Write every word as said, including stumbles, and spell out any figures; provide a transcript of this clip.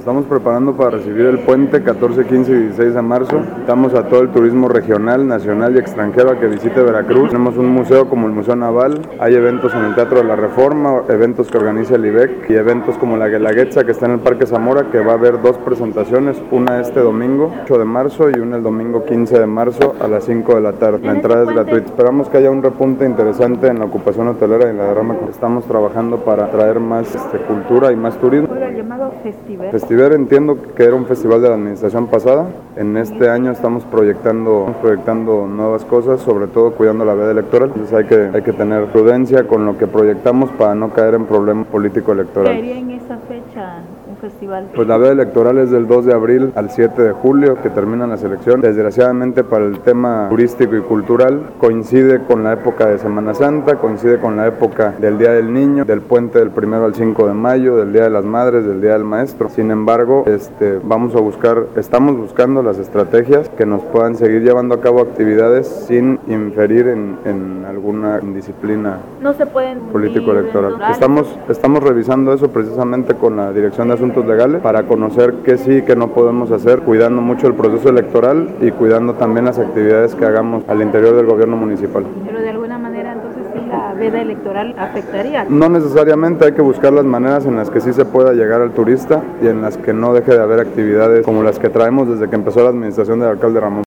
estamos preparando para recibir el puente catorce, quince y dieciséis de marzo. Estamos a todo el turismo regional, nacional y extranjero a que visite Veracruz. Tenemos un museo como el Museo Naval, hay eventos en el Teatro de la Reforma, eventos que organiza el I B E C y eventos como la Guelaguetza que está en el Parque Zamora, que va a haber dos presentaciones, una este domingo ocho de marzo y una el domingo quince de marzo a las cinco de la tarde. La entrada es gratuita. Esperamos que haya un repunte interesante en la ocupación hotelera y en la derrama. Estamos trabajando para traer más este, cultura y más turismo. El llamado Festiver. Festiver entiendo que era un festival de la administración pasada. En este año estamos proyectando, estamos proyectando nuevas cosas, sobre todo cuidando la veda electoral. Entonces hay que, hay que tener prudencia con lo que proyectamos para no caer en problemas político electoral. ¿Qué haría en esa fecha un festival? Pues la veda electoral es del dos de abril al siete de julio, que terminan las elecciones. Desgraciadamente para el tema turístico y cultural coincide con la época de Semana Santa, coincide con la época del Día del Niño, del puente del primero al cinco de mayo, del Día de las Madres, del Día del Maestro. Sin embargo, este, vamos a buscar, estamos buscando las estrategias que nos puedan seguir llevando a cabo actividades sin inferir en, en alguna disciplina no se pueden político-electoral. Estamos, estamos revisando eso precisamente con la Dirección de Asuntos Legales para conocer qué sí y qué no podemos hacer, cuidando mucho el proceso electoral y cuidando también las actividades que hagamos al interior del gobierno municipal. Pero de alguna manera entonces sí la veda electoral afectaría. No necesariamente, hay que buscar las maneras en las que sí se pueda llegar al turista y en las que no deje de haber actividades como las que traemos desde que empezó la administración del alcalde Ramón.